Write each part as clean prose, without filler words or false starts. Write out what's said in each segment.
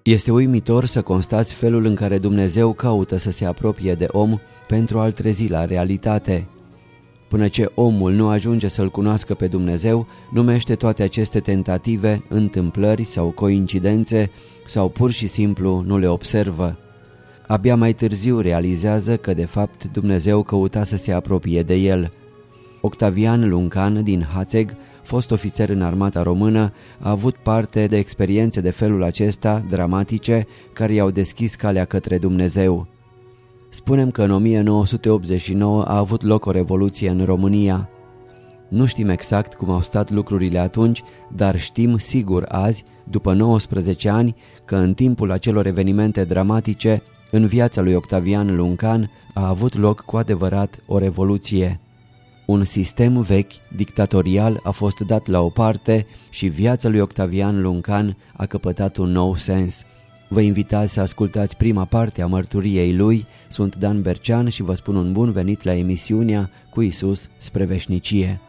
Este uimitor să constați felul în care Dumnezeu caută să se apropie de om pentru a-l trezi la realitate. Până ce omul nu ajunge să-L cunoască pe Dumnezeu, numește toate aceste tentative întâmplări sau coincidențe sau pur și simplu nu le observă. Abia mai târziu realizează că de fapt Dumnezeu căuta să se apropie de el. Octavian Luncan din Hațeg, fost ofițer în armata română, a avut parte de experiențe de felul acesta dramatice care i-au deschis calea către Dumnezeu. Spunem că în 1989 a avut loc o revoluție în România. Nu știm exact cum au stat lucrurile atunci, dar știm sigur azi, după 19 ani, că în timpul acelor evenimente dramatice, în viața lui Octavian Luncan a avut loc cu adevărat o revoluție. Un sistem vechi, dictatorial, a fost dat la o parte și viața lui Octavian Luncan a căpătat un nou sens. Vă invitați să ascultați prima parte a mărturiei lui. Sunt Dan Bercean și vă spun un bun venit la emisiunea Cu Iisus spre veșnicie.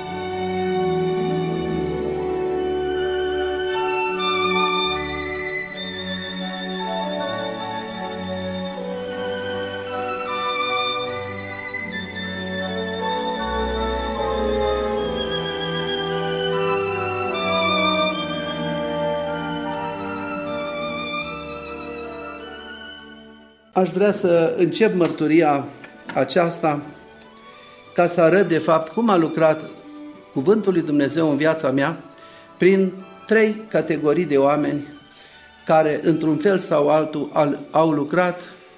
Aș vrea să încep mărturia aceasta ca să arăt de fapt cum a lucrat Cuvântul lui Dumnezeu în viața mea prin 3 categorii de oameni care într-un fel sau altul au lucrat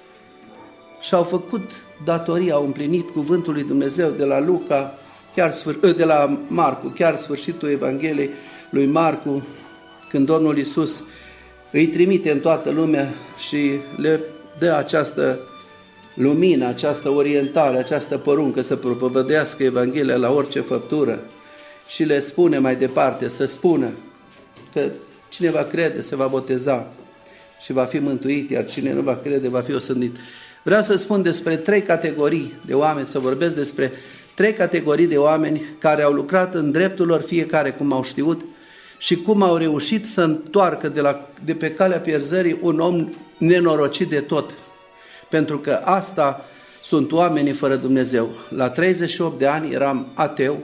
și au făcut datoria, au împlinit Cuvântul lui Dumnezeu de la Luca, de la Marcu, chiar sfârșitul Evangheliei lui Marcu, când Domnul Iisus îi trimite în toată lumea și le dă această lumină, această orientare, această poruncă să propovădească Evanghelia la orice făptură și le spune mai departe să spună că cine va crede se va boteza și va fi mântuit, iar cine nu va crede va fi osândit. Vreau să spun despre 3 categorii de oameni, să vorbesc despre 3 categorii de oameni care au lucrat în dreptul lor fiecare cum au știut și cum au reușit să întoarcă de pe calea pierzării un om nenorocit de tot. Pentru că asta sunt oamenii fără Dumnezeu. La 38 de ani eram ateu,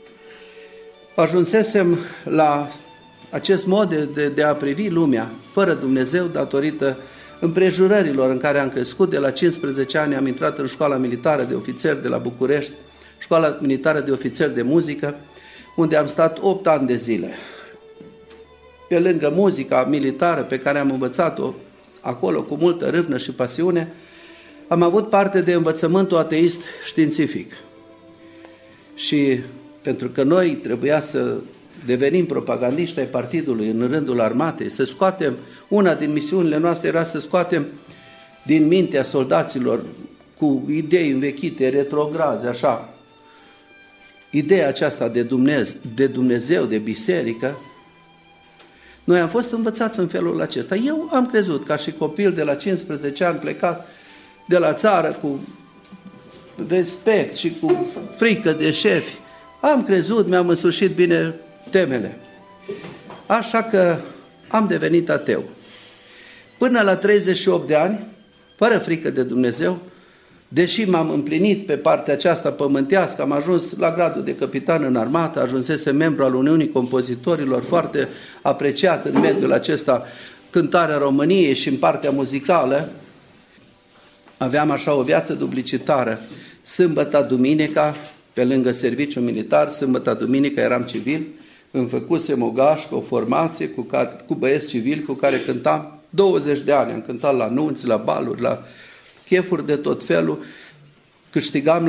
ajunsesem la acest mod de a privi lumea fără Dumnezeu datorită împrejurărilor în care am crescut. De la 15 ani am intrat în școala militară de ofițeri de la București, școala militară de ofițeri de muzică, unde am stat 8 ani de zile. Pe lângă muzica militară pe care am învățat-o acolo cu multă râvnă și pasiune, am avut parte de învățământul ateist științific. Și pentru că noi trebuia să devenim propagandiști ai partidului în rândul armatei, să scoatem, una din misiunile noastre era să scoatem din mintea soldaților cu idei învechite, retrograze, așa, ideea aceasta de Dumnezeu, de biserică. Noi am fost învățați în felul acesta. Eu am crezut, ca și copil de la 15 ani plecat de la țară cu respect și cu frică de șefi, am crezut, mi-am însușit bine temele. Așa că am devenit ateu. Până la 38 de ani, fără frică de Dumnezeu, deși m-am împlinit pe partea aceasta pământească, am ajuns la gradul de capitan în armată, ajunsesem membru al Uniunii Compozitorilor, foarte apreciat în mediul acesta, cântarea României și în partea muzicală. Aveam așa o viață duplicitară. Sâmbăta, duminica, pe lângă serviciu militar, sâmbăta, duminica eram civil, îmi făcusem o gașcă, o formație cu băieți civili cu care cântam 20 de ani. Am cântat la nunți, la baluri, la chefuri de tot felul. Câștigam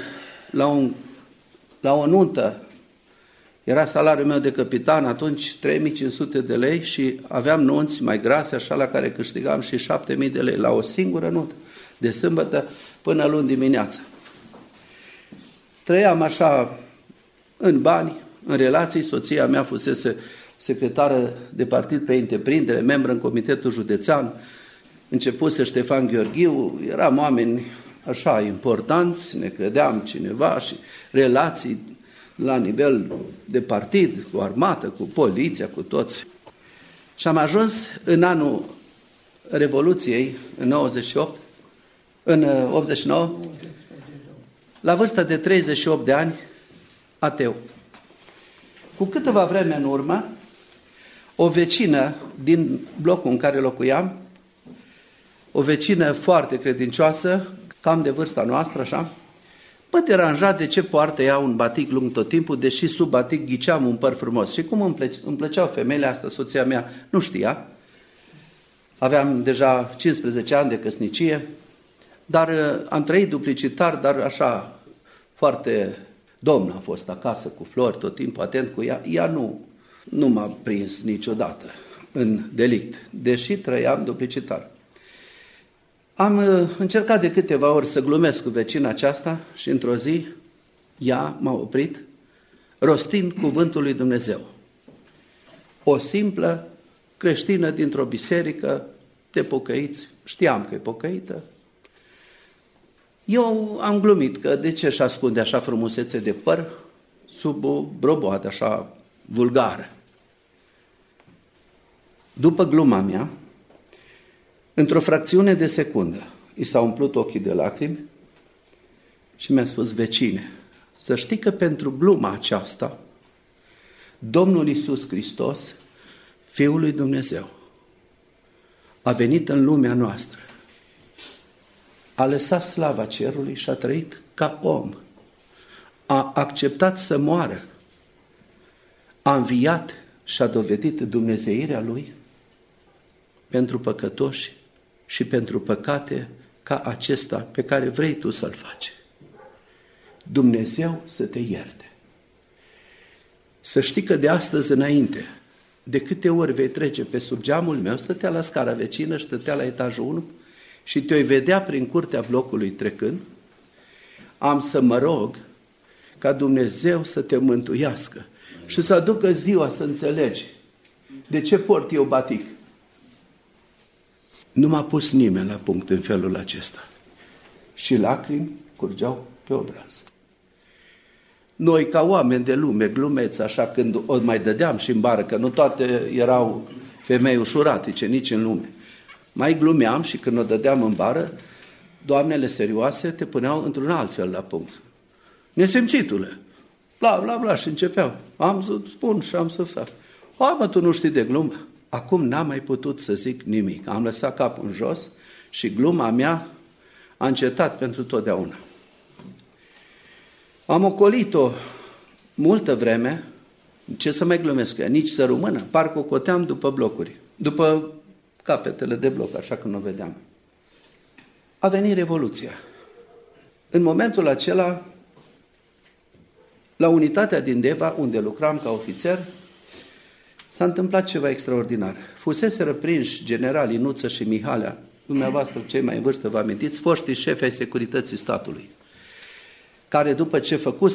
la o nuntă. Era salariul meu de capitan atunci 3500 de lei și aveam nunți mai grase, așa, la care câștigam și 7000 de lei la o singură nuntă, de sâmbătă până luni dimineața. Trăiam așa în bani, în relații. Soția mea fusese secretară de partid pe întreprindere, membră în comitetul județean, începuse Ștefan Gheorghiu, eram oameni așa importanți, ne credeam cineva și relații la nivel de partid, cu armată, cu poliția, cu toți. Și am ajuns în anul Revoluției, în 89, la vârsta de 38 de ani, ateu. Cu câteva vreme în urmă, o vecină din blocul în care locuiam, o vecină foarte credincioasă, cam de vârsta noastră, așa, mă deranja de ce poartă ea un batic lung tot timpul, deși sub batic ghiceam un păr frumos. Și cum îmi plăceau femeile astea, soția mea nu știa. Aveam deja 15 ani de căsnicie, dar am trăit duplicitar, dar așa foarte domn a fost acasă cu flori, tot timpul atent cu ea. Ea nu m-a prins niciodată în delict, deși trăiam duplicitar. Am încercat de câteva ori să glumesc cu vecina aceasta și într-o zi ea m-a oprit rostind cuvântul lui Dumnezeu. O simplă creștină dintr-o biserică de pocăiți, știam că e pocăită. Eu am glumit că de ce își ascunde așa frumusețe de păr sub o broboadă așa vulgară. După gluma mea, într-o fracțiune de secundă, i s-au umplut ochii de lacrimi și mi-a spus: vecine, să știi că pentru gluma aceasta, Domnul Iisus Hristos, Fiul lui Dumnezeu, a venit în lumea noastră, a lăsat slava cerului și a trăit ca om, a acceptat să moară, a înviat și a dovedit dumnezeirea Lui pentru păcătoși și pentru păcate ca acesta pe care vrei tu să-l faci. Dumnezeu să te ierte. Să știi că de astăzi înainte, de câte ori vei trece pe sub geamul meu, stătea la scara vecină, stătea la etajul 1 și te-o vedea prin curtea blocului trecând, am să mă rog ca Dumnezeu să te mântuiască și să aducă ziua să înțelegi de ce port eu batic. Nu m-a pus nimeni la punct în felul acesta și lacrimi curgeau pe obraz. Noi, ca oameni de lume, glumeți, așa, când o mai dădeam și în bară, că nu toate erau femei ușuratice, nici în lume, mai glumeam și când o dădeam în bară, doamnele serioase te puneau într-un alt fel la punct. Nesimțitule, bla, bla, bla, și începeau. Am să spun și am să fac. Hai mă, tu nu știi de glumă. Acum n-am mai putut să zic nimic. Am lăsat capul în jos și gluma mea a încetat pentru totdeauna. Am ocolit-o multă vreme, ce să mai glumesc cu ea, nici să rămână, parcă o coteam după blocuri, după capetele de bloc, așa când o vedeam. A venit Revoluția. În momentul acela, la unitatea din Deva, unde lucram ca ofițer, s-a întâmplat ceva extraordinar. Fuseseră prinși generalii Nuță și Mihalea, dumneavoastră cei mai în vârstă vă amintiți, foștii șefi ai securității statului, care după ce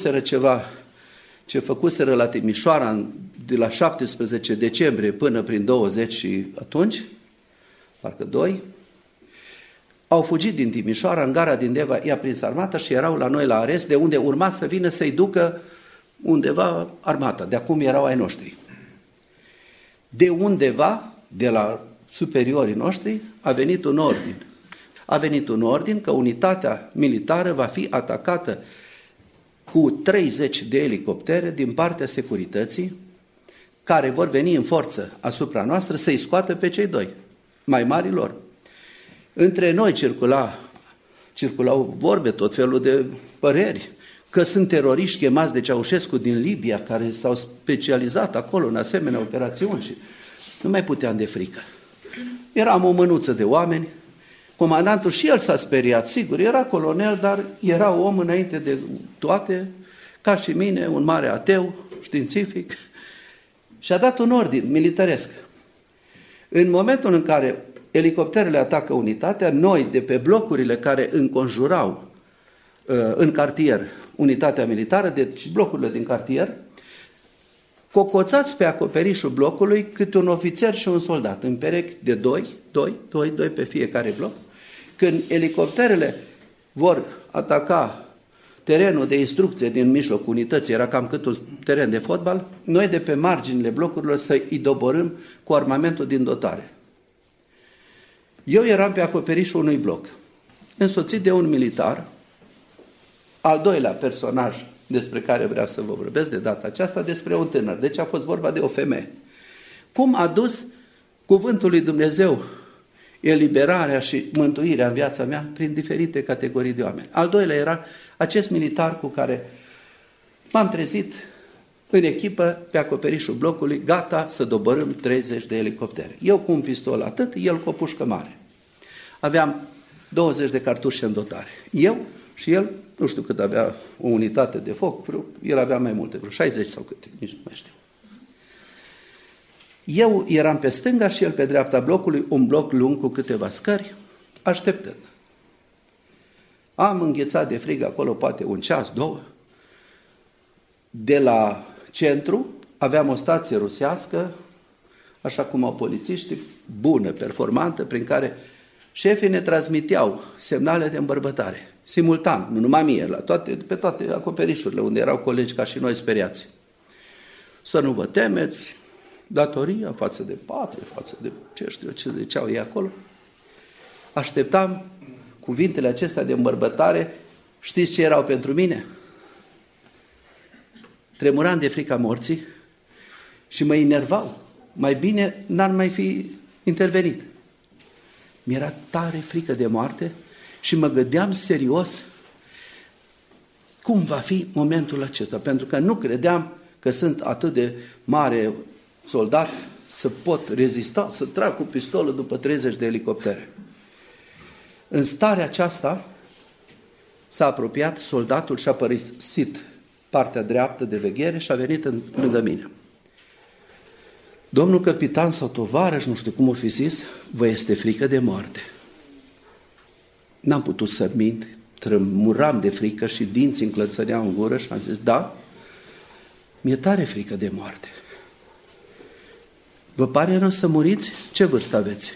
făcuseră la Timișoara de la 17 decembrie până prin 20 și atunci, parcă 2, au fugit din Timișoara, în gara din Deva i-a prins armata și erau la noi la arest, de unde urma să vină să-i ducă undeva armata, de acum erau ai noștri. De undeva, de la superiorii noștri, a venit un ordin. A venit un ordin că unitatea militară va fi atacată cu 30 de elicoptere din partea securității, care vor veni în forță asupra noastră să-i scoată pe cei doi, mai marilor. Între noi circulau vorbe, tot felul de păreri, că sunt teroriști chemați de Ceaușescu din Libia, care s-au specializat acolo în asemenea operațiuni și nu mai puteam de frică. Eram o mânuță de oameni, comandantul și el s-a speriat, sigur, era colonel, dar era om înainte de toate, ca și mine, un mare ateu, științific, și a dat un ordin militaresc. În momentul în care elicopterele atacă unitatea, noi, de pe blocurile care înconjurau în cartier unitatea militară, deci blocurile din cartier, cocoțați pe acoperișul blocului câte un ofițer și un soldat, în perechi de doi pe fiecare bloc. Când elicopterele vor ataca terenul de instrucție din mijlocul unității, era cam cât un teren de fotbal, noi de pe marginile blocurilor să îi doborâm cu armamentul din dotare. Eu eram pe acoperișul unui bloc, însoțit de un militar, al doilea personaj despre care vreau să vă vorbesc de data aceasta, despre un tânăr. Deci a fost vorba de o femeie. Cum a dus cuvântul lui Dumnezeu eliberarea și mântuirea în viața mea prin diferite categorii de oameni. Al doilea era acest militar cu care m-am trezit în echipă pe acoperișul blocului, gata să doborâm 30 de elicoptere. Eu cu un pistol atât, el cu o pușcă mare. Aveam 20 de cartușe în dotare. Eu și el, nu știu cât avea o unitate de foc, el avea mai multe, vreo 60 sau câte, nici nu mai știu. Eu eram pe stânga și el pe dreapta blocului, un bloc lung cu câteva scări, așteptând. Am înghețat de frig acolo poate un ceas, două. De la centru aveam o stație rusească, așa cum au polițiștii, bună, performantă, prin care șefii ne transmiteau semnale de îmbărbătare, simultan, nu numai mie, pe toate acoperișurile unde erau colegi ca și noi speriați. Să nu vă temeți, datoria față de patrie, față de ce știu ce ziceau ei acolo. Așteptam cuvintele acestea de îmbărbătare. Știți ce erau pentru mine? Tremuram de frica morții și mă enervau. Mai bine n-ar mai fi intervenit. Mi-era tare frică de moarte și mă gândeam serios cum va fi momentul acesta, pentru că nu credeam că sunt atât de mare soldat să pot rezista, să trag cu pistolul după 30 de elicoptere. În starea aceasta s-a apropiat soldatul și a părăsit partea dreaptă de veghere și a venit lângă mine. Domnul capitan sau tovarăș, nu știu cum o fi zis, vă este frică de moarte. N-am putut să mint, trămuram de frică și dinții înclățăreau în gură și am zis, da, mi-e tare frică de moarte. Vă pare rău să muriți? Ce vârstă aveți?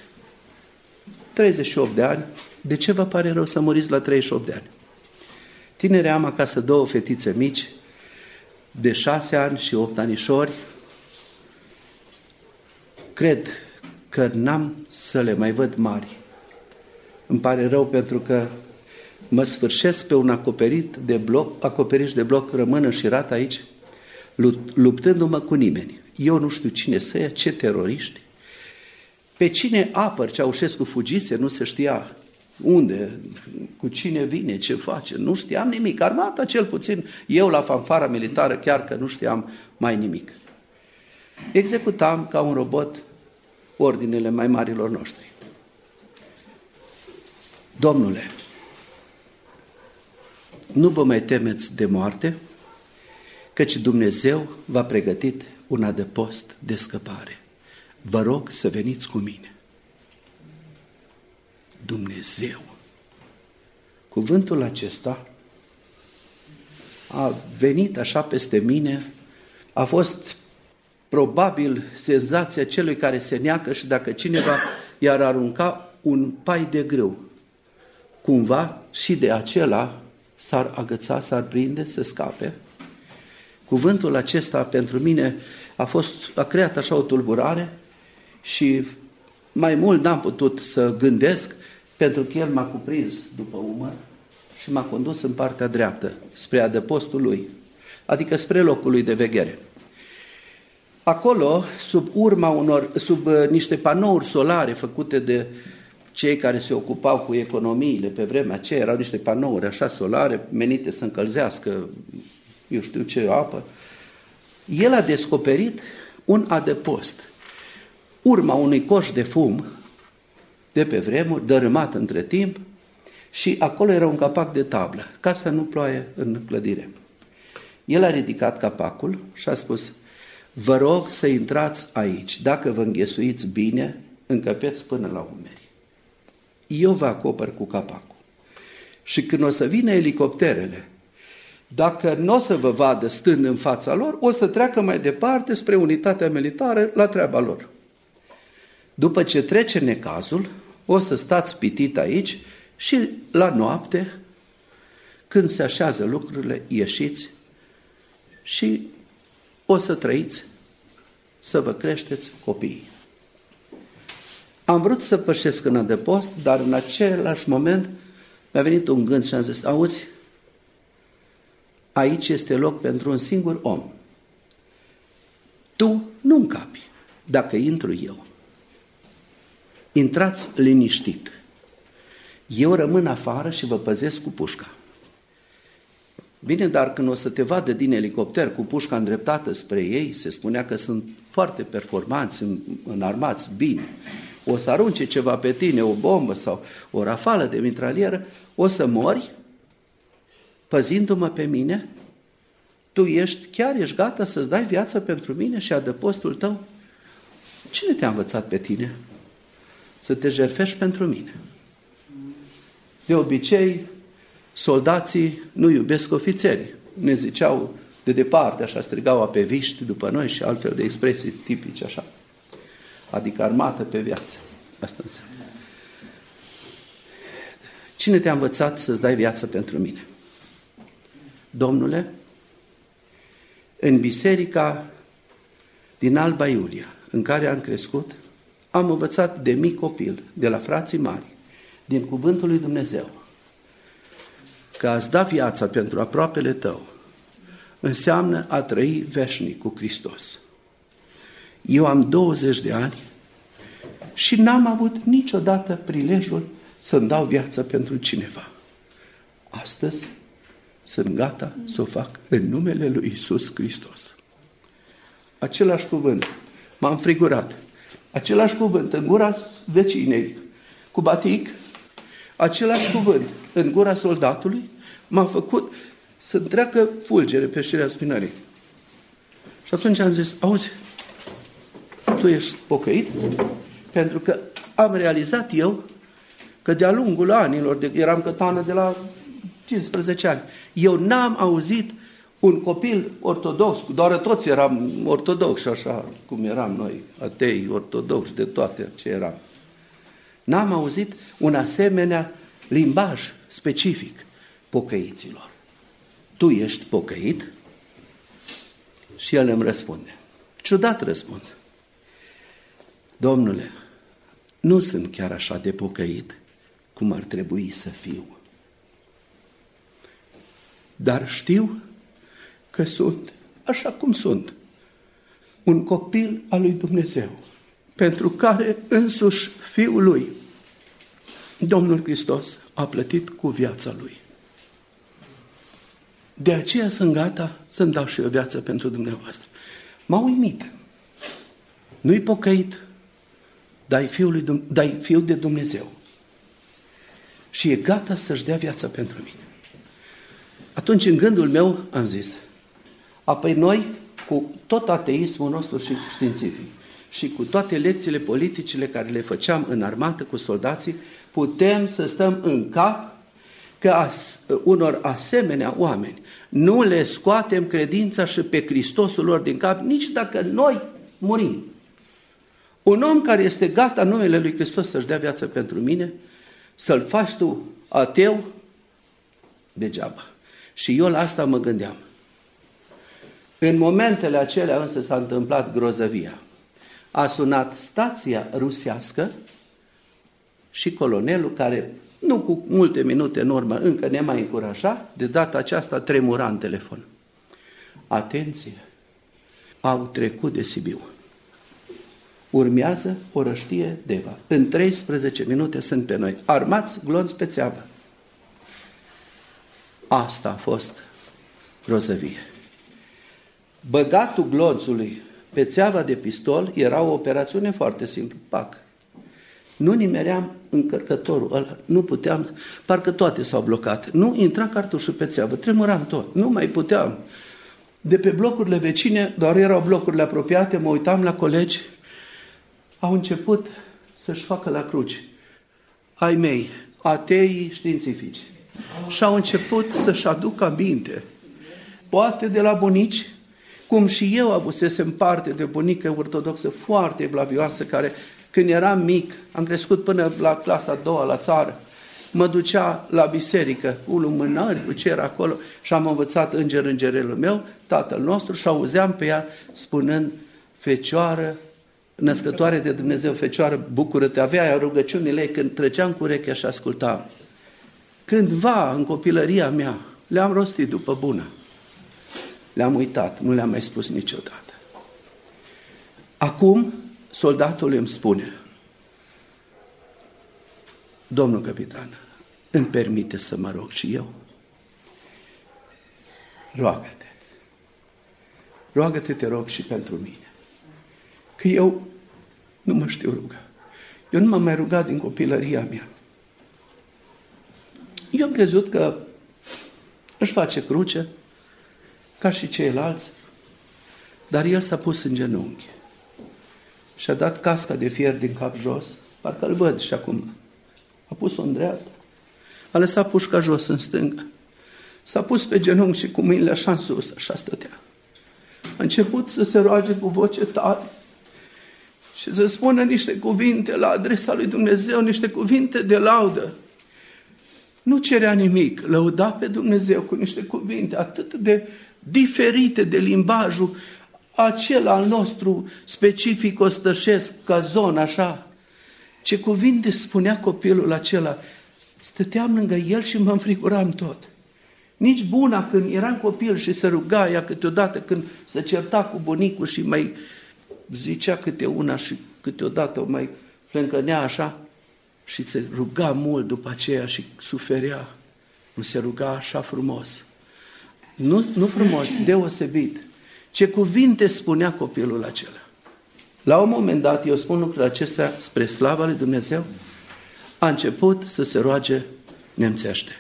38 de ani. De ce vă pare rău să muriți la 38 de ani? Tinere, am acasă 2 fetițe mici, de 6 ani și 8 anișori. Cred că n-am să le mai văd mari. Îmi pare rău pentru că mă sfârșesc pe un acoperiș de bloc, rămân înșirat aici, luptându-mă cu nimeni. Eu nu știu cine să ia, ce teroriști. Pe cine apăr? Ceaușescu fugise, nu se știa unde, cu cine vine, ce face, nu știam nimic. Armata cel puțin, eu la fanfara militară chiar că nu știam mai nimic. Executam ca un robot ordinele mai marilor noștri. Domnule, nu vă mai temeți de moarte, căci Dumnezeu v-a pregătit un adăpost de scăpare. Vă rog să veniți cu mine. Dumnezeu. Cuvântul acesta a venit așa peste mine, a fost probabil senzația celui care se neacă și dacă cineva i-ar arunca un pai de grâu, cumva și de acela s-ar agăța, s-ar prinde, să scape. Cuvântul acesta pentru mine a creat așa o tulburare și mai mult n-am putut să gândesc pentru că el m-a cuprins după umăr și m-a condus în partea dreaptă, spre adăpostul lui, adică spre locul lui de veghere. Acolo, sub niște panouri solare făcute de cei care se ocupau cu economiile pe vremea aceea, erau niște panouri așa solare, menite să încălzească, eu știu ce, apă, el a descoperit un adăpost, urma unui coș de fum de pe vremuri, dărâmat între timp, și acolo era un capac de tablă, ca să nu ploaie în clădire. El a ridicat capacul și a spus, vă rog să intrați aici, dacă vă înghesuiți bine, încăpeți până la umeri. Eu vă acopăr cu capacul. Și când o să vină elicopterele, dacă nu o să vă vadă stând în fața lor, o să treacă mai departe spre unitatea militară la treaba lor. După ce trece necazul, o să stați pitit aici și la noapte, când se așează lucrurile, ieșiți și o să trăiți, să vă creșteți copiii. Am vrut să pășesc în adăpost, dar în același moment mi-a venit un gând și am zis, auzi, aici este loc pentru un singur om. Tu nu încapi dacă intru eu. Intrați liniștit. Eu rămân afară și vă păzesc cu pușca. Bine, dar când o să te vadă din elicopter cu pușca îndreptată spre ei, se spunea că sunt foarte performanți, înarmați bine, o să arunce ceva pe tine, o bombă sau o rafală de mitralieră, o să mori păzindu-mă pe mine? Tu chiar ești gata să-ți dai viața pentru mine și adăpostul tău? Cine te-a învățat pe tine să te jertfești pentru mine? De obicei, soldații nu iubesc ofițerii. Ne ziceau de departe, așa strigau apeviști după noi și altfel de expresii tipice așa. Adică armată pe viață. Asta înseamnă. Cine te-a învățat să-ți dai viață pentru mine? Domnule, în biserica din Alba Iulia, în care am crescut, am învățat de mic copil, de la frații mari, din cuvântul lui Dumnezeu, că a-ți da viața pentru aproapele tău înseamnă a trăi veșnic cu Hristos. Eu am 20 de ani și n-am avut niciodată prilejul să-mi dau viața pentru cineva. Astăzi sunt gata să o fac în numele lui Iisus Hristos. Același cuvânt m-a înfrigurat. Același cuvânt în gura vecinei cu batic, același cuvânt în gura soldatului m-a făcut să treacă fulgere pe șirea spinării. Și atunci am zis, auzi, tu ești pocăit? Pentru că am realizat eu că de-a lungul anilor, eram cătană de la 15 ani, eu n-am auzit un copil ortodox, doar toți eram ortodoxi, așa cum eram noi, atei, ortodoxi, de toate ce eram. N-am auzit un asemenea limbaj specific pocăiților. Tu ești pocăit? Și el îmi răspunde. Ciudat răspuns. Domnule, nu sunt chiar așa de pocăit cum ar trebui să fiu. Dar știu că sunt așa cum sunt. Un copil al lui Dumnezeu, pentru care însuși Fiul lui, Domnul Hristos, a plătit cu viața lui. De aceea sunt gata să-mi dau și eu viață pentru dumneavoastră. M-a uimit. Nu-i pocăit, dar e fiul de Dumnezeu. Și e gata să-și dea viața pentru mine. Atunci, în gândul meu, am zis, apoi noi, cu tot ateismul nostru și științific, și cu toate lecțiile politicile care le făceam în armată cu soldații, putem să stăm în cap că unor asemenea oameni nu le scoatem credința și pe Hristosul lor din cap, nici dacă noi murim. Un om care este gata în numele lui Hristos să-și dea viață pentru mine, să-l faci tu ateu, degeaba. Și eu la asta mă gândeam. În momentele acelea însă s-a întâmplat grozăvia. A sunat stația rusească și colonelul, care nu cu multe minute în urmă încă ne mai încuraja, de data aceasta tremura în telefon. Atenție! Au trecut de Sibiu. Urmează Orăștie Deva. În 13 minute sunt pe noi. Armați, glonți pe țeavă. Asta a fost grozăvie. Băgatul glonțului pe țeava de pistol era o operațiune foarte simplă. Pac! Nu nimeream încărcătorul ăla, nu puteam, parcă toate s-au blocat. Nu intra cartușul pe țeavă, tremuram tot, nu mai puteam. De pe blocurile vecine, doar erau blocurile apropiate, mă uitam la colegi, au început să-și facă la cruci. Ai mei, ateii științifici. Și au început să-și aducă aminte, poate de la bunici, cum și eu avusesem parte de bunică ortodoxă foarte blavioasă, care când eram mic, am crescut până la clasa a doua la țară, mă ducea la biserică cu lumânări, cu ce era acolo, și am învățat îngerelul meu, Tatăl nostru, și auzeam pe ea spunând, Fecioară născătoare de Dumnezeu, Fecioară, bucură-te, avea rugăciunile ei când treceam cu urechea și ascultam. Cândva, în copilăria mea, le-am rostit după bună. Le-am uitat, nu le-am mai spus niciodată. Acum, soldatul îmi spune: domnul capitan, îmi permite să mă rog și eu? Roagă-te. Roagă-te, te rog, și pentru mine. Că eu nu mă știu ruga. Eu nu m-am mai rugat din copilăria mea. Eu am crezut că își face cruce, ca și ceilalți, dar el s-a pus în genunchi și a dat casca de fier din cap jos, parcă îl văd și acum. A pus-o în dreapta, a lăsat pușca jos în stânga, s-a pus pe genunchi și cu mâinile așa în sus, așa stătea. A început să se roage cu voce tare și să spună niște cuvinte la adresa lui Dumnezeu, niște cuvinte de laudă. Nu cerea nimic, lăuda pe Dumnezeu cu niște cuvinte atât de diferite de limbajul acela al nostru specific ostășesc, ca zona așa. Ce cuvinte spunea copilul acela. Stăteam lângă el și mă înfriguram tot. Nici Buna, când eram copil și se ruga ea câteodată, când se certa cu bunicul și mai zicea câte una și câteodată o mai flâncănea așa și se ruga mult după aceea și suferea. Nu se ruga așa frumos. Nu frumos, deosebit. Ce cuvinte spunea copilul acela. La un moment dat, eu spun lucrurile acestea spre slava lui Dumnezeu, a început să se roage nemțește.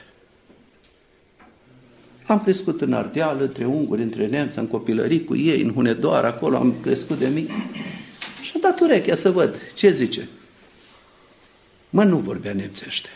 Am crescut în Ardeal, între unguri, între nemți, am copilărit cu ei, în Hunedoara, acolo am crescut de mic. Și a dat urechea să văd ce zice. Mă, nu vorbea nemțește,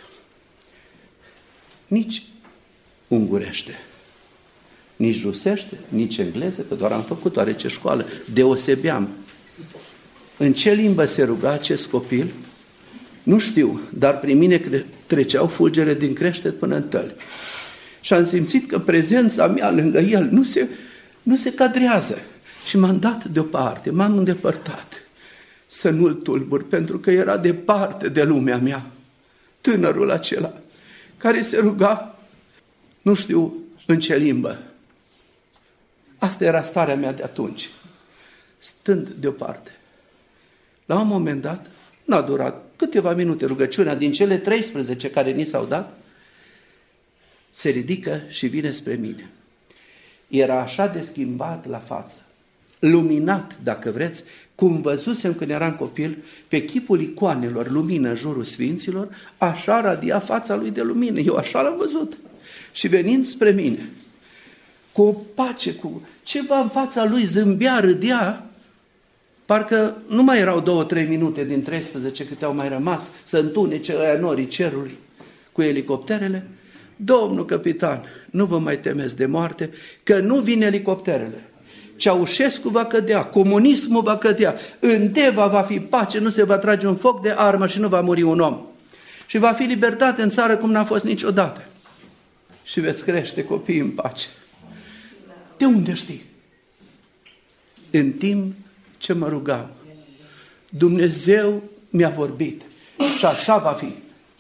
nici ungurește, nici rusește, nici engleză, că doar am făcut oarece școală, deosebeam. În ce limbă se ruga acest copil? Nu știu, dar prin mine treceau fulgere din creștet până în tăli. Și am simțit că prezența mea lângă el nu se cadrează. Și m-am dat deoparte, m-am îndepărtat să nu-l tulbur, pentru că era departe de lumea mea. Tânărul acela care se ruga, nu știu în ce limbă. Asta era starea mea de atunci, stând deoparte. La un moment dat, n-a durat câteva minute rugăciunea, din cele 13 care ni s-au dat, se ridică și vine spre mine. Era așa de schimbat la față, luminat, dacă vreți, cum văzusem când eram copil, pe chipul icoanelor, lumină în jurul sfinților, așa radia fața lui de lumină. Eu așa l-am văzut. Și venind spre mine, cu o pace, cu ceva în fața lui, zâmbea, râdea, parcă nu mai erau 2-3 minute din 13 câte au mai rămas să întunece ăia norii cerului cu elicopterele. Domnul capitan, nu vă mai temeți de moarte, că nu vin elicopterele. Ceaușescu va cădea, comunismul va cădea, în Deva va fi pace, nu se va trage un foc de armă și nu va muri un om. Și va fi libertate în țară cum n-a fost niciodată. Și veți crește copiii în pace. De unde știi? În timp ce mă rugam, Dumnezeu mi-a vorbit și așa va fi.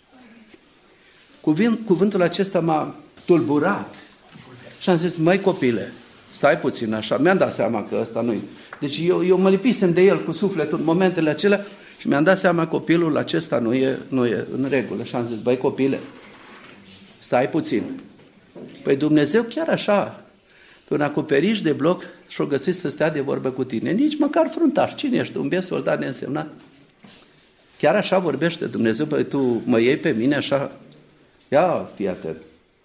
Cuvântul acesta m-a tulburat și am zis, măi copile, stai puțin așa, mi-am dat seama că ăsta nu-i. Deci eu mă lipisem de el cu sufletul în momentele acelea și mi-am dat seama că copilul acesta nu e în regulă. Și am zis, băi copile, stai puțin. Păi Dumnezeu chiar așa, pe un acoperiș de bloc și-o găsit să stea de vorbă cu tine, nici măcar fruntaș. Cine ești? Un biet soldat neînsemnat? Chiar așa vorbește Dumnezeu, păi tu mă iei pe mine așa? Ia, fii atent.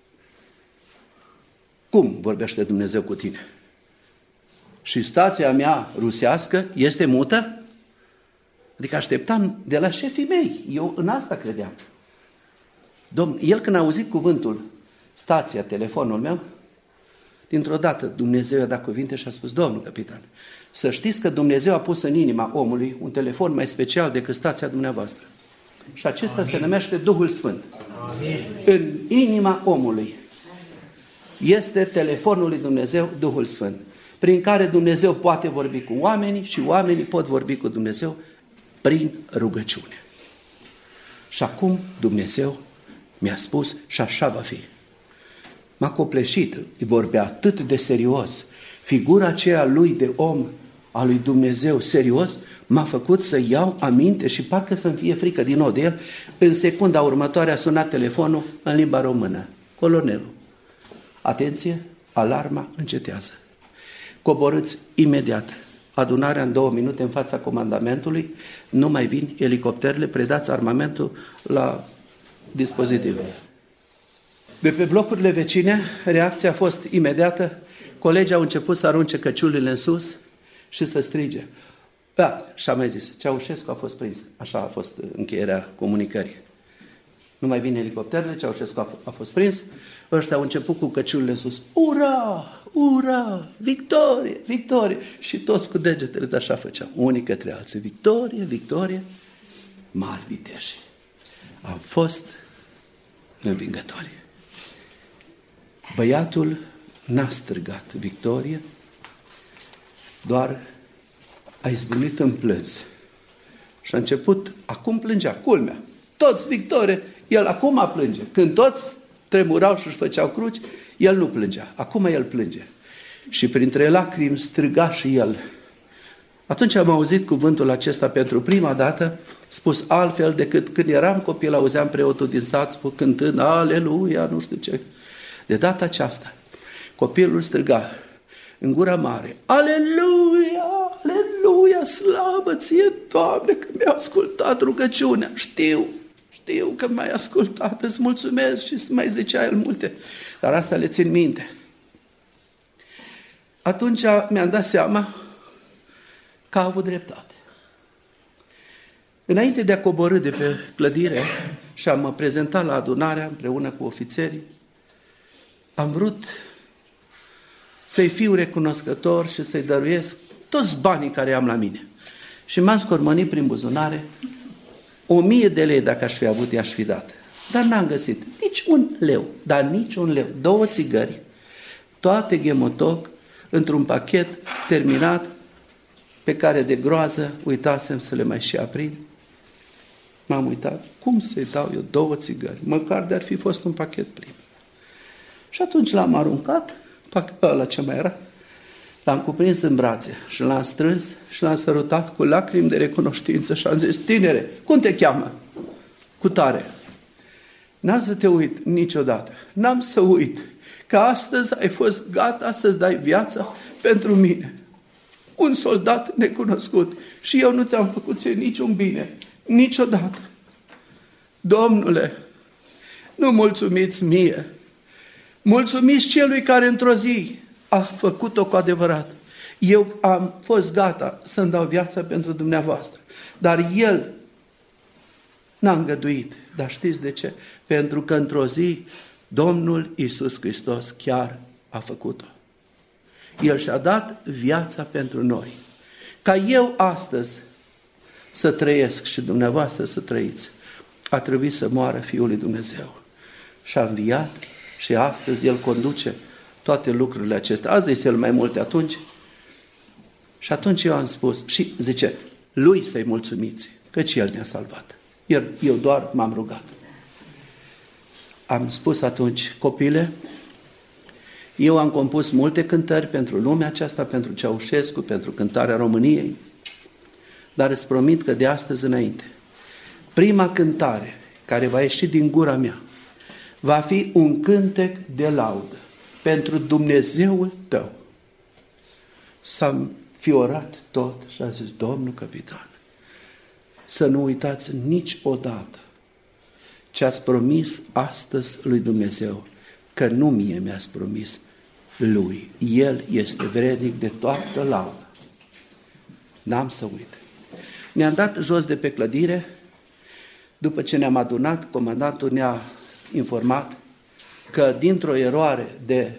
Cum vorbește Dumnezeu cu tine? Și stația mea rusească este mută? Adică așteptam de la șefii mei. Eu în asta credeam. Domn, el când a auzit cuvântul, stația, telefonul meu, dintr-o dată Dumnezeu i-a dat cuvinte și a spus, domnul capitan, să știți că Dumnezeu a pus în inima omului un telefon mai special decât stația dumneavoastră. Și acesta se numește Duhul Sfânt. Amin. În inima omului este telefonul lui Dumnezeu, Duhul Sfânt, prin care Dumnezeu poate vorbi cu oamenii și oamenii pot vorbi cu Dumnezeu prin rugăciune. Și acum Dumnezeu mi-a spus și așa va fi. M-a copleșit, îi vorbea atât de serios. Figura aceea lui de om, a lui Dumnezeu serios, m-a făcut să iau aminte și parcă să-mi fie frică din nou de el. În secunda următoare a sunat telefonul în limba română. Colonelul. Atenție, alarma încetează. Coborâți imediat. Adunarea în 2 minute în fața comandamentului, nu mai vin elicopterele, predați armamentul la dispozitive. De pe blocurile vecine, reacția a fost imediată, colegii au început să arunce căciulile în sus și să strige. Da, și-a mai zis, Ceaușescu a fost prins. Așa a fost încheierea comunicării. Nu mai vin elicopterele, Ceaușescu a fost prins, ăștia au început cu căciulile în sus. Ura! Ura! Victorie! Victorie! Și toți cu degetele de așa făceau, unii către alții. Victorie! Victorie! Mari viteși. Am fost învingători. Băiatul n-a strigat victorie, doar a izbucnit în plâns. Și a început, acum plângea, culmea, toți victorie, el acum plânge. Când toți tremurau și își făceau cruci, el nu plângea, acum el plânge. Și printre lacrimi striga și el. Atunci am auzit cuvântul acesta pentru prima dată, spus altfel decât când eram copil, auzeam preotul din sat cântând, Aleluia, nu știu ce. De data aceasta, copilul striga în gura mare, Aleluia, Aleluia, slavă ție, Doamne, că mi-a ascultat rugăciunea. Știu că m-ai ascultat, îți mulțumesc și mai zicea el multe, dar asta le țin minte. Atunci mi-am dat seama că a avut dreptate. Înainte de a coborî de pe clădire și a mă prezenta la adunarea împreună cu ofițerii, am vrut să-i fiu recunoscător și să-i dăruiesc toți banii care am la mine. Și m-am scormonit prin buzunare, 1000 de lei dacă aș fi avut, i-aș fi dat. Dar n-am găsit nici un leu, dar nici un leu. 2 țigări, toate ghemotoc, într-un pachet terminat, pe care de groază uitasem să le mai și aprind. M-am uitat, cum să-i dau eu 2 țigări? Măcar de-ar fi fost un pachet plin. Și atunci l-am aruncat, ăla ce mai era, l-am cuprins în brațe și l-am strâns și l-am sărutat cu lacrimi de recunoștință și am zis, tinere, cum te cheamă? Cu tare. N-am să te uit niciodată, n-am să uit că astăzi ai fost gata să-ți dai viața pentru mine. Un soldat necunoscut și eu nu ți-am făcut ție niciun bine, niciodată. Domnule, nu mulțumiți mie, mulțumiți celui care într-o zi a făcut-o cu adevărat. Eu am fost gata să-mi dau viața pentru dumneavoastră, dar el n-a îngăduit. Dar știți de ce? Pentru că într-o zi Domnul Iisus Hristos chiar a făcut-o. El și-a dat viața pentru noi. Ca eu astăzi să trăiesc și dumneavoastră să trăiți, a trebuit să moară Fiul lui Dumnezeu. Și a înviat și astăzi El conduce toate lucrurile acestea. Azi zis El mai multe atunci. Și atunci eu am spus, și zice, Lui să-i mulțumiți, căci El ne-a salvat. Eu doar m-am rugat. Am spus atunci, copile, eu am compus multe cântări pentru lumea aceasta, pentru Ceaușescu, pentru cântarea României, dar îți promit că de astăzi înainte, prima cântare care va ieși din gura mea va fi un cântec de laudă pentru Dumnezeul tău. S-a fiorat tot și a zis, domnul capitan, să nu uitați niciodată ce ați promis astăzi lui Dumnezeu, că nu mie mi-ați promis, lui. El este vrednic de toată laudă. N-am să uit. Ne-am dat jos de pe clădire, după ce ne-am adunat, comandantul ne-a informat că dintr-o eroare de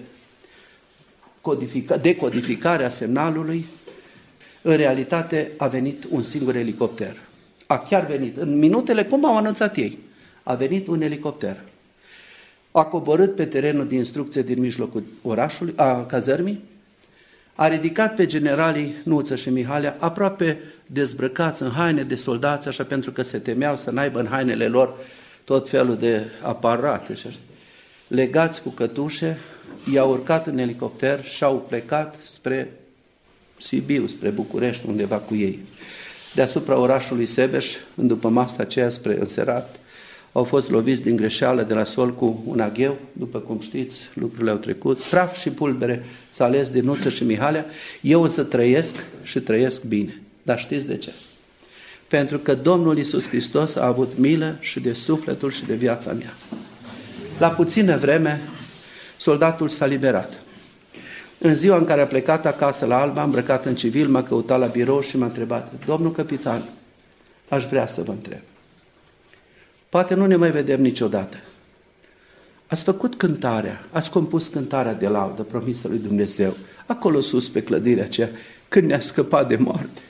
decodificare a semnalului, în realitate a venit un singur elicopter. A chiar venit. În minutele cum au anunțat ei, a venit un elicopter. A coborât pe terenul de instrucție din mijlocul orașului, a cazărmii, a ridicat pe generalii Nuță și Mihalea aproape dezbrăcați în haine de soldați, așa, pentru că se temeau să n-aibă în hainele lor tot felul de aparate. Legați cu cătușe, i-au urcat în elicopter și au plecat spre Sibiu, spre București, undeva cu ei. Deasupra orașului Sebeș, în dupămasa aceea spre înserat, au fost loviți din greșeală de la sol cu un agheu, după cum știți, lucrurile au trecut, praf și pulbere s-a ales de Nuță și Mihalea, eu însă trăiesc și trăiesc bine. Dar știți de ce? Pentru că Domnul Iisus Hristos a avut milă și de sufletul și de viața mea. La puțină vreme, soldatul s-a liberat. În ziua în care a plecat acasă la Alba, îmbrăcat în civil, m-a căutat la birou și m-a întrebat: domnul capitan, aș vrea să vă întreb. Poate nu ne mai vedem niciodată. Ați făcut cântarea, ați compus cântarea de laudă promisă lui Dumnezeu, acolo sus pe clădirea aceea, când ne-a scăpat de moarte.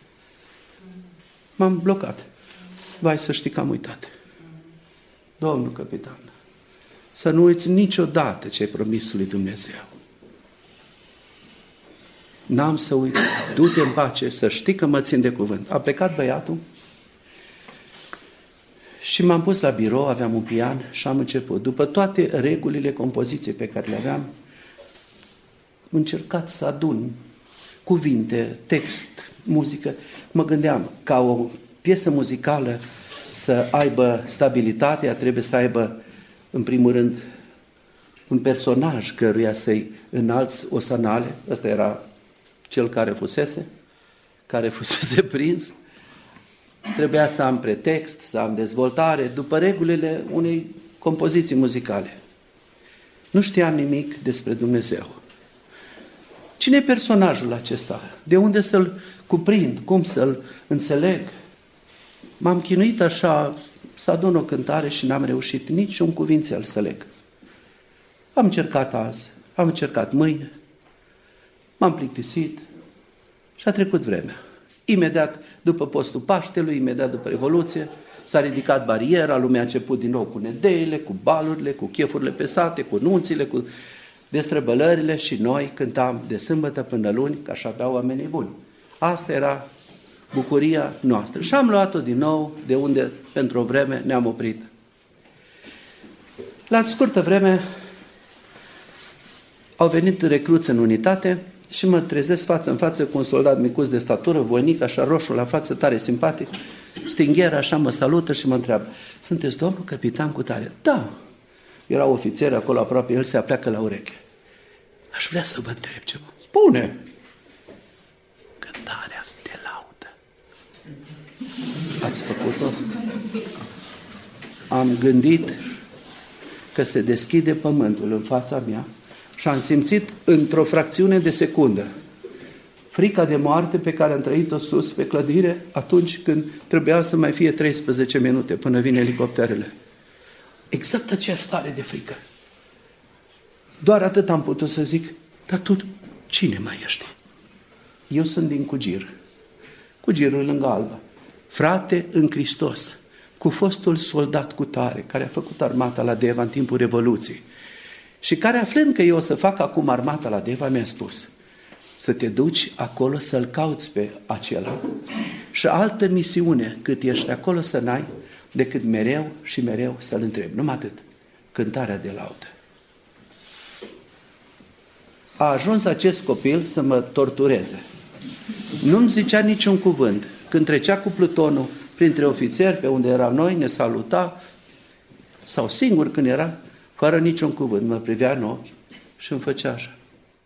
M-am blocat. Vai să știi că am uitat. Domnul capitan, să nu uiți niciodată ce ai promis lui Dumnezeu. N-am să uit, du-te în pace, să știi că mă țin de cuvânt. A plecat băiatul și m-am pus la birou, aveam un pian și am început. După toate regulile compoziției pe care le aveam, am încercat să adun cuvinte, text, muzică. Mă gândeam, ca o piesă muzicală să aibă stabilitatea, trebuie să aibă, în primul rând, un personaj căruia să-i înalți osanale. Ăsta era cel care fusese prins. Trebuia să am pretext, să am dezvoltare, după regulile unei compoziții muzicale. Nu știam nimic despre Dumnezeu. Cine e personajul acesta? De unde să-l cuprind? Cum să-l înțeleg? M-am chinuit așa să adun o cântare și n-am reușit niciun cuvințel să leg. Am încercat azi, am încercat mâine, m-am plictisit și a trecut vremea. Imediat după postul Paștelui, imediat după Revoluție, s-a ridicat bariera, lumea a început din nou cu nedeile, cu balurile, cu chefurile pesate, cu nunțile, cu destrăbălările și noi cântam de sâmbătă până luni, că așa aveau oamenii buni. Asta era bucuria noastră. Și am luat-o din nou de unde pentru o vreme ne-am oprit. La scurtă vreme au venit recruți în unitate și mă trezesc față în față cu un soldat micuț de statură, voinic, așa roșu la față, tare simpatic, stingher, așa mă salută și mă întreabă: sunteți domnul capitan cu tare? Da. Era ofițer acolo aproape, el se apleacă la ureche. Aș vrea să vă întreb ceva. Spune! Cântarea de laudă. Ați făcut-o? Am gândit că se deschide pământul în fața mea și am simțit într-o fracțiune de secundă frica de moarte pe care am trăit-o sus pe clădire atunci când trebuia să mai fie 13 minute până vin elicopterele. Exact aceeași stare de frică. Doar atât am putut să zic: dar tu cine mai ești? Eu sunt din Cugir. Cugirul lângă Alba. Frate în Hristos, cu fostul soldat cu tare, care a făcut armata la Deva în timpul Revoluției și care, aflând că eu o să fac acum armata la Deva, mi-a spus să te duci acolo să-l cauți pe acela și altă misiune cât ești acolo să n-ai decât mereu și mereu să-l întrebi. Numai atât. Cântarea de laudă. A ajuns acest copil să mă tortureze. Nu-mi zicea niciun cuvânt. Când trecea cu plutonul printre ofițeri, pe unde eram noi, ne saluta, sau singur când era, fără niciun cuvânt, mă privea în ochi și îmi făcea așa.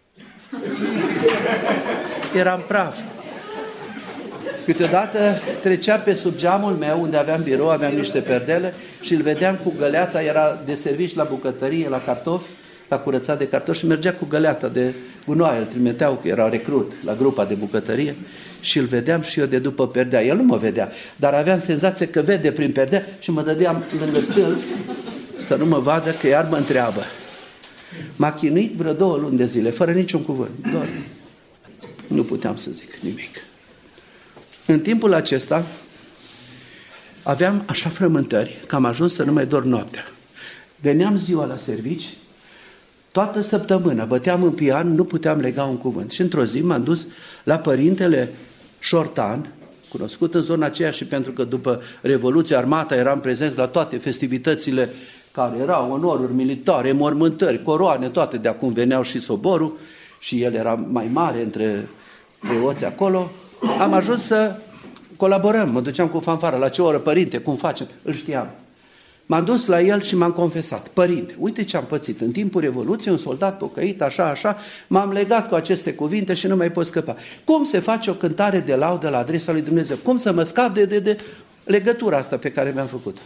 Eram praf. Câteodată trecea pe sub geamul meu, unde aveam birou, aveam niște perdele și îl vedeam cu găleata, era de servici la bucătărie, la cartofi, la curățat de cartofi și mergea cu găleata de gunoaie, îl trimiteau, că era recrut la grupa de bucătărie și îl vedeam și eu de după perdea. El nu mă vedea, dar aveam senzație că vede prin perdea și mă dădeam lângă stâlp să nu mă vadă, că iar mă întreabă. M-a chinuit vreo 2 luni de zile, fără niciun cuvânt, doar nu puteam să zic nimic. În timpul acesta aveam așa frământări că am ajuns să nu mai dorm noaptea. Veneam ziua la servici, Toată săptămâna băteam în pian, nu puteam lega un cuvânt. Și într-o zi m-am dus la părintele Șortan, cunoscut în zona aceea și pentru că după Revoluție Armata eram prezenți la toate festivitățile care erau onoruri militare, mormântări, coroane, toate de acum veneau și soborul și el era mai mare între preoți acolo. Am ajuns să colaborăm, mă duceam cu fanfară, la ce oră, părinte, cum facem? Îl știam. M-am dus la el și m-am confesat. Părinte, uite ce am pățit. În timpul Revoluției, un soldat pocăit, așa, m-am legat cu aceste cuvinte și nu mai pot scăpa. Cum se face o cântare de laudă la adresa lui Dumnezeu? Cum să mă scap de legătura asta pe care mi-am făcut?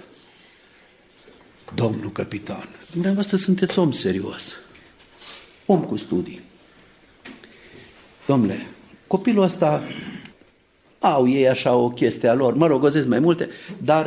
Domnul capitan, dumneavoastră sunteți om serios, om cu studii. Domnule, copilul ăsta, au ei așa o chestie a lor, mă rog, găsesc mai multe, dar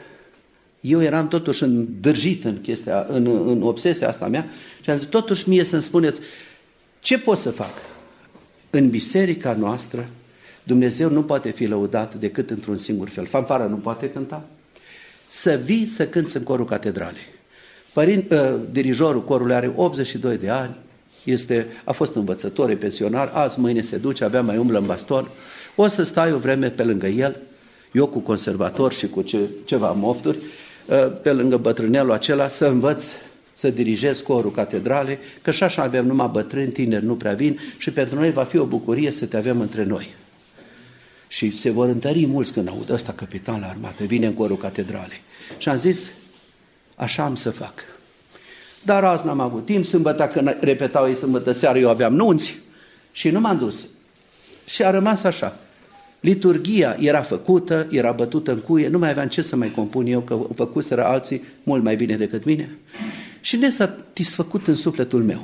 eu eram totuși îndrăjit în obsesia asta mea și am zis, totuși mie să-mi spuneți, ce pot să fac? În biserica noastră, Dumnezeu nu poate fi lăudat decât într-un singur fel. Fanfara nu poate cânta. Să vii să cânți în corul catedralei. Dirijorul corului are 82 de ani, a fost învățător, e pensionar, azi, mâine se duce, abia mai umblă în baston. O să stai o vreme pe lângă el, eu cu conservator și cu ceva mofturi, pe lângă bătrânelul acela, să învăț să dirigez corul catedralei, că și așa avem numai bătrâni, tineri nu prea vin și pentru noi va fi o bucurie să te avem între noi. Și se vor întări mulți când aud ăsta capitan la armată, vine în corul catedralei. Și am zis, așa am să fac. Dar azi n-am avut timp, sâmbătă, când repetau ei sâmbătă seară, eu aveam nunți și nu m-am dus. Și a rămas așa. Liturghia era făcută, era bătută în cuie, nu mai aveam ce să mai compun eu, că făcuseră alții mult mai bine decât mine. Și nesatisfăcut în sufletul meu.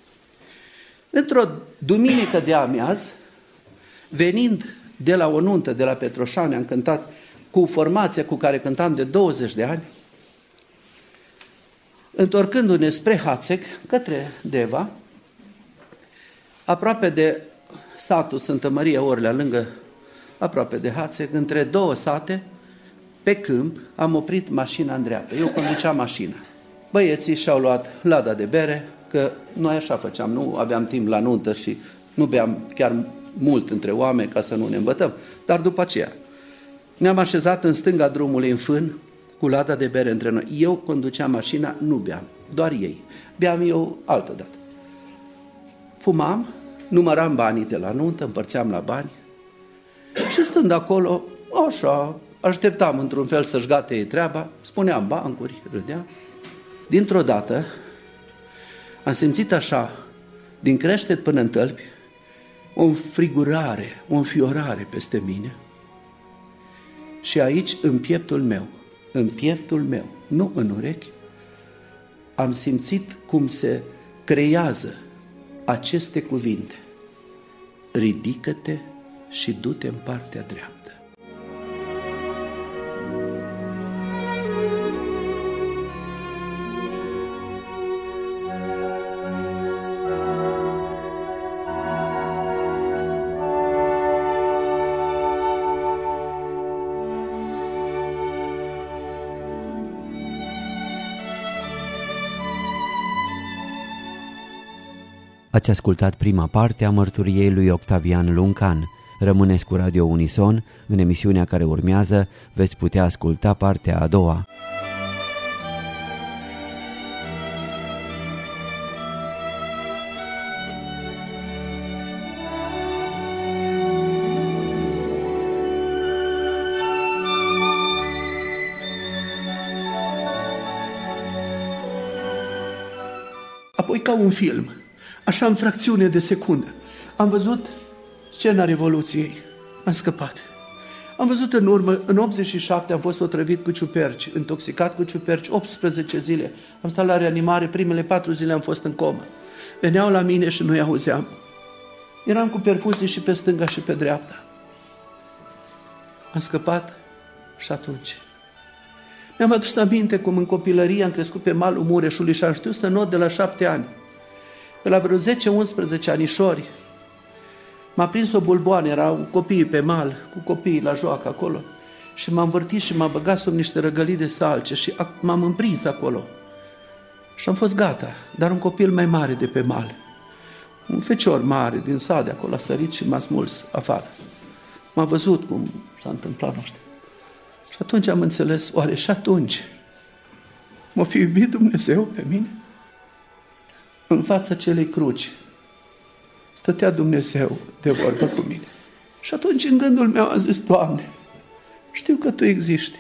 Într-o duminică de amiaz, venind de la o nuntă, de la Petroșani, am cântat cu formația cu care cântam de 20 de ani, întorcându-ne spre Hațeg, către Deva, aproape de satul Sfântă Maria Orlea, lângă, aproape de Hațeg, între două sate, pe câmp, am oprit mașina în dreapta. Eu conduceam mașina. Băieții și-au luat lada de bere, că noi așa făceam, nu aveam timp la nuntă și nu beam chiar mult între oameni ca să nu ne îmbătăm. Dar după aceea ne-am așezat în stânga drumului în fân, cu lada de bere între noi. Eu conduceam mașina, nu beam, doar ei. Beam eu altă dată. Fumam, număram banii de la nuntă, împărțeam la bani și stând acolo, așa, așteptam într-un fel să-și gate ei treaba, spuneam bancuri, râdeam. Dintr-o dată am simțit așa, din creștet până în tălpi, o înfrigurare, o înfiorare peste mine și aici, în pieptul meu, nu în urechi, am simțit cum se creează aceste cuvinte. Ridică-te și du-te în partea dreaptă. Ați ascultat prima parte a mărturiei lui Octavian Luncan. Rămâneți cu Radio Unison, în emisiunea care urmează veți putea asculta partea a doua. Apoi ca un film, așa în fracțiune de secundă, am văzut scena Revoluției, am scăpat. Am văzut în urmă, în 87 am fost otrăvit cu ciuperci, intoxicat cu ciuperci, 18 zile. Am stat la reanimare, primele 4 zile am fost în comă. Veneau la mine și nu-i auzeam. Eram cu perfuzii și pe stânga și pe dreapta. Am scăpat și atunci. Mi-am adus aminte cum în copilărie am crescut pe malul Mureșului și am știut să not de la 7 ani. Pe la vreo 10-11 anișori m-a prins o bulboană, erau copiii pe mal, cu copiii la joacă acolo și m-am învârtit și m-am băgat sub niște răgălii de salce și m-am împrins acolo. Și am fost gata, dar un copil mai mare de pe mal, un fecior mare din sat de acolo a sărit și m-a smuls afară. M-a văzut cum s-a întâmplat, nu știu. Și atunci am înțeles, oare și atunci m-a fi iubit Dumnezeu pe mine? În fața celei cruci stătea Dumnezeu de vorbă cu mine. Și atunci în gândul meu am zis, Doamne, știu că Tu existi.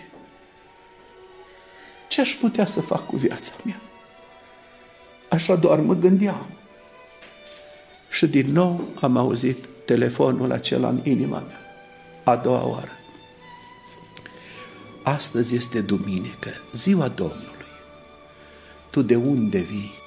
Ce aș putea să fac cu viața mea? Așa doar mă gândeam. Și din nou am auzit telefonul acela în inima mea. A doua oară. Astăzi este duminică, ziua Domnului. Tu de unde vii?